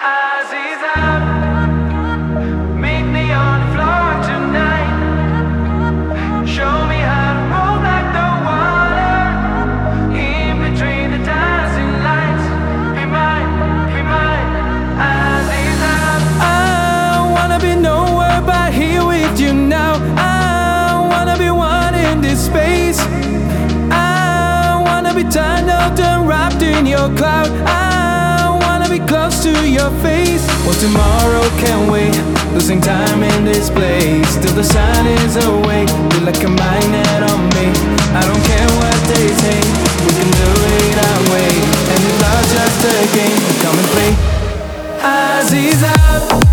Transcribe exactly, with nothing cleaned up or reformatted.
Aziza, meet me on the floor tonight. Show me how to move like the water in between the dancing lights. Be mine, be mine, Aziza. I wanna be nowhere but here with you now. I wanna be one in this space. I wanna be turned up and wrapped in your cloud. I wanna be close to your face. Well, tomorrow can't wait, losing time in this place till the sun is awake. You're like a magnet on me. I don't care what they say, we can do it our way. And if love's just a game, come and play. Aziza.